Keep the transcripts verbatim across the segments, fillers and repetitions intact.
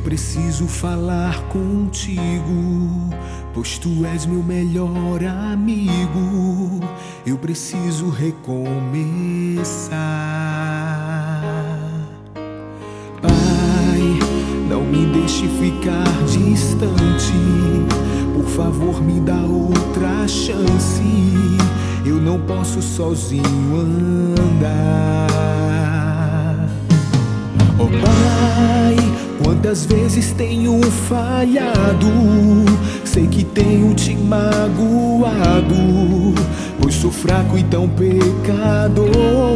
preciso falar contigo, pois tu és meu melhor amigo. Eu preciso recomeçar. Pai, não me deixe ficar distante. Por favor, me dá outra chance. Eu não posso sozinho andar. Oh Pai, quantas vezes tenho falhado, sei que tenho te magoado, pois sou fraco e tão pecador.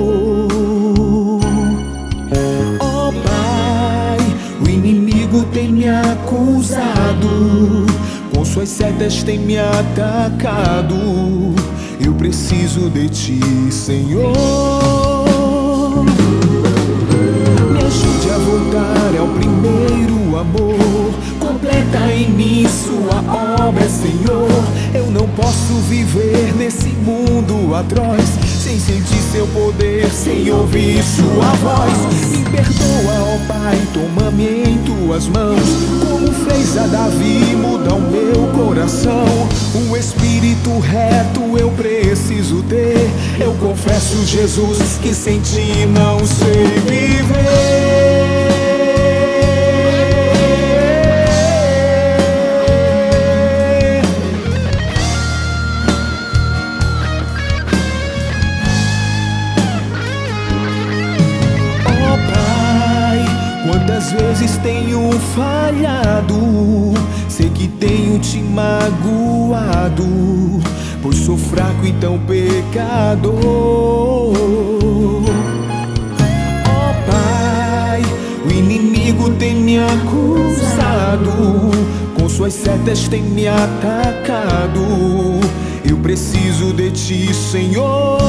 Oh Pai, o inimigo tem me acusado, com suas setas tem me atacado. Eu preciso de ti, Senhor. Me ajude a voltar ao primeiro amor. Completa em mim sua obra, Senhor. Eu não posso viver nesse mundo atroz sem sentir seu poder, sem ouvir sua voz. Me perdoa, ó Pai, toma-me em tuas mãos, como fez a Davi, muda o meu coração. Um espírito reto eu preciso ter. Eu confesso, Jesus, que sem ti não sei viver. Quantas vezes tenho falhado, sei que tenho te magoado, pois sou fraco e tão pecador. Oh Pai, o inimigo tem me acusado, com suas setas tem me atacado. Eu preciso de ti, Senhor.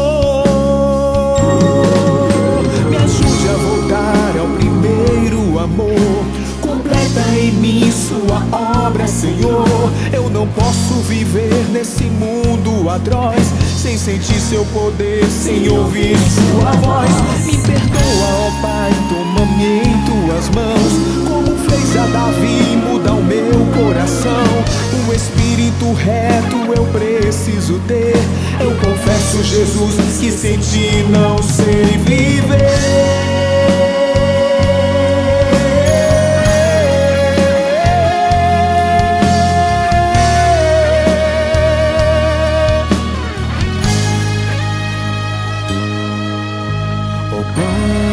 Me ajude a voltar ao primeiro amor. Completa em mim sua obra, Senhor. Eu não posso viver nesse mundo atroz sem sentir seu poder, sem ouvir sua voz. Me perdoa, ó Pai, toma-me em tuas mãos, como fez a Davi, muda o meu coração. Um espírito reto eu preciso ter. Eu confesso, Jesus, que sem ti não sei viver. Oh Pai,